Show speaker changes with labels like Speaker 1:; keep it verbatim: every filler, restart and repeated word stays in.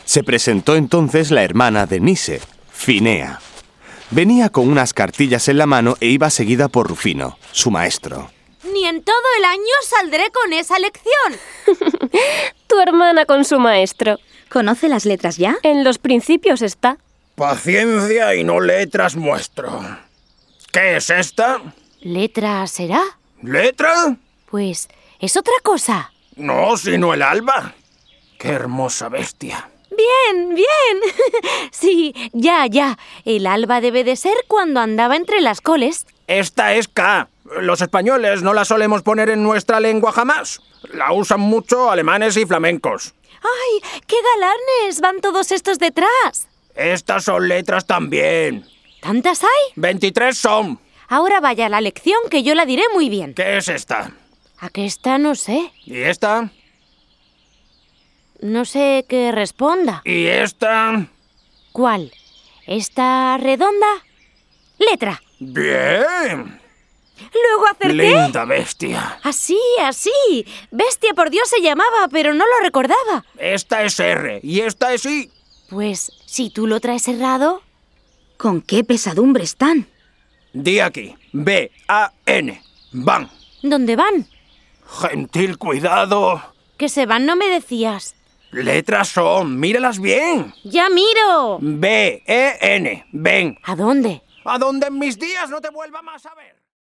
Speaker 1: Se presentó entonces la hermana de Nise, Finea. Venía con unas cartillas en la mano e iba seguida por Rufino, su maestro.
Speaker 2: Ni en todo el año saldré con esa lección.
Speaker 3: Tu hermana con su maestro.
Speaker 4: ¿Conoce las letras ya?
Speaker 3: En los principios está.
Speaker 5: Paciencia y no letras muestro. ¿Qué es esta?
Speaker 2: ¿Letra será?
Speaker 5: ¿Letra?
Speaker 2: Pues es otra cosa.
Speaker 5: No, sino el alba. ¡Qué hermosa bestia!
Speaker 2: Bien, bien. Sí, ya, ya. El alba debe de ser cuando andaba entre las coles.
Speaker 5: Esta es K. Los españoles no la solemos poner en nuestra lengua jamás. La usan mucho alemanes y flamencos.
Speaker 2: ¡Ay, qué galanes! Van todos estos detrás.
Speaker 5: Estas son letras también.
Speaker 2: ¿Tantas hay?
Speaker 5: veintitrés son.
Speaker 2: Ahora vaya a la lección que yo la diré muy bien.
Speaker 5: ¿Qué es esta?
Speaker 2: ¿A qué está? No sé.
Speaker 5: ¿Y esta?
Speaker 2: No sé qué responda.
Speaker 5: ¿Y esta?
Speaker 2: ¿Cuál? ¿Esta redonda? Letra.
Speaker 5: Bien.
Speaker 2: Luego acerté.
Speaker 5: Linda bestia.
Speaker 2: Así, así. Bestia por Dios se llamaba, pero no lo recordaba.
Speaker 5: Esta es R y esta es I.
Speaker 2: Pues, si tú lo traes errado...
Speaker 4: ¿Con qué pesadumbre están?
Speaker 5: Di aquí. B A N. Van.
Speaker 2: ¿Dónde van?
Speaker 5: Gentil cuidado.
Speaker 2: Que se van, no me decías.
Speaker 5: Letras son, míralas bien.
Speaker 2: ¡Ya miro!
Speaker 5: B E N. Ven.
Speaker 2: ¿A dónde?
Speaker 5: A donde en mis días no te vuelva más a ver.